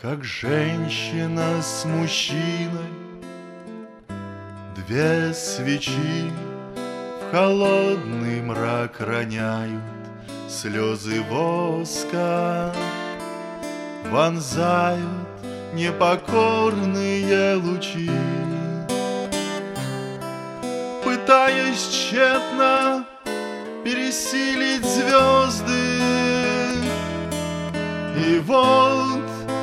Как женщина с мужчиной, две свечи в холодный мрак роняют слезы воска, вонзают непокорные лучи. Пытаясь тщетно пересилить звезды, и вот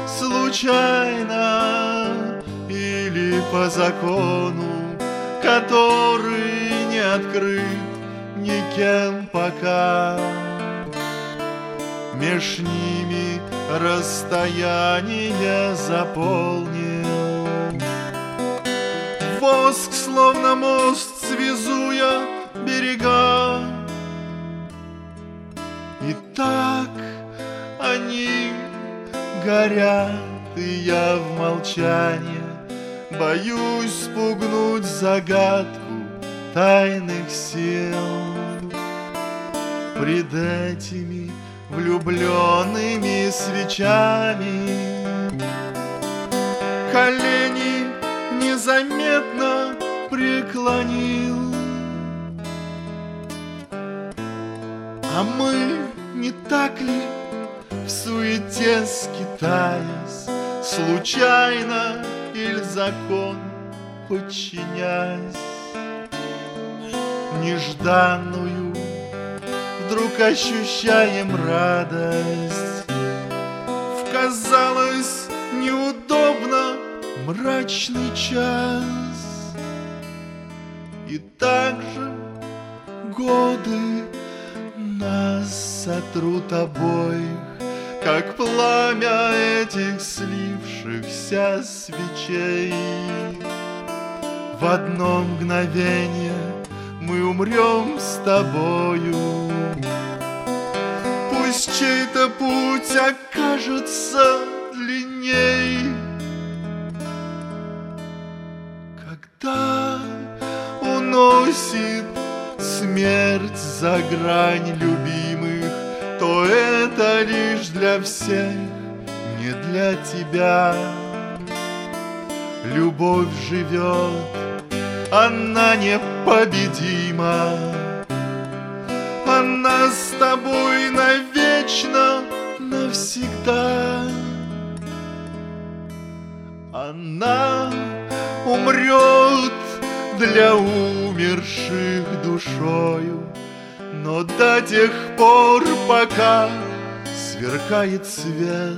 случайно или по закону, который не открыт никем пока, меж ними расстояние заполнил. Воск, словно мост, связуя берега, и так они горят, и я в молчании боюсь спугнуть загадку тайных сил. Пред этими влюбленными свечами колени незаметно преклонил. А мы, не так ли, в суете скитаясь, случайно или закон подчиняясь, нежданную вдруг ощущаем радость в, казалось, неудобно мрачный час. И так же годы нас сотрут обоих, как пламя этих слившихся свечей. В одно мгновение мы умрем с тобою. Пусть чей-то путь окажется длинней, когда уносит смерть за грань любимых, то это лишь для всех, не для тебя. Любовь живет, она непобедима, она с тобой навечно, навсегда. Она умрет для умерших душою, но до тех пор, пока сверкает свет,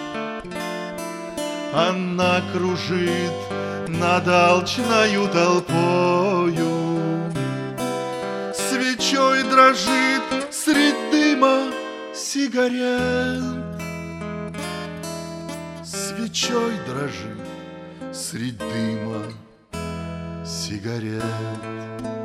она кружит над алчною толпою, свечой дрожит средь дыма сигарет, свечой дрожит средь дыма сигарет.